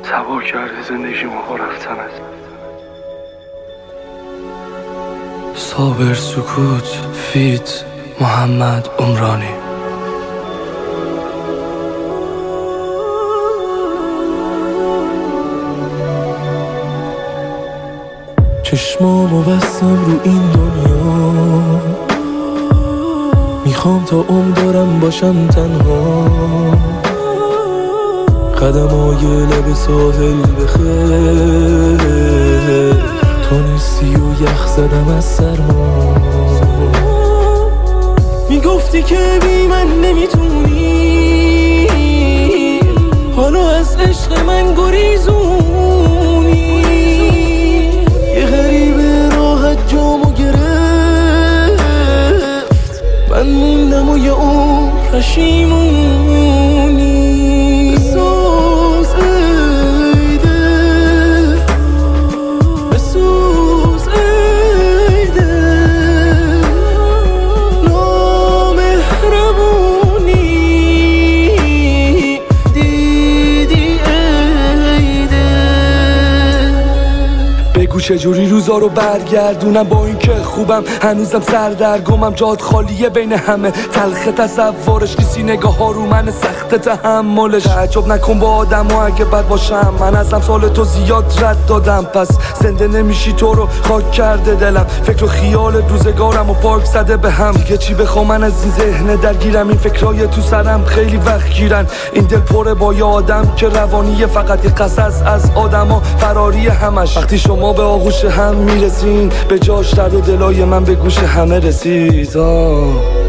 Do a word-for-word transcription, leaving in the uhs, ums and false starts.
تباه کرده زندگیمو با رفتنت. صابر سکوت فیت محمد عمرانی. چشمامو بستم رو این دنیا، میخوام تا عمر دارم باشم تنها. قدمای لب ساحل بخیر، تو نیستی و یخ زدم از سرما. میگفتی که بی من نمیتونی، حالا از عشق من گریزونی. یه غریبه راحت جامو گرفت، من موندم و یه عمر پشیمونی. چجوری روزا رو برگردونم با این که خوبم هنوزم سردرگمم. جاد خالیه بین همه تلخ تصورش، نیستی نگاه ها رو من سخت تحملش. تعجب نکن با آدم و اگه بد باشم، من ازم سال تو زیاد رد دادم. پس زنده نمیشی تو رو خاک کرده دلم، فکر و خیال روزگارم و پاک زده به هم. دیگه چی بخوام من از این ذهن درگیرم، این فکرای تو سرم خیلی وقت گیرن. این دل پره با یه آدم که روانیه، فقط یه قصص از آدم ها فراری همش. وقتی شما به آغوش هم میرسین، به جاش درد و دلای من به گوش همه رسید. آه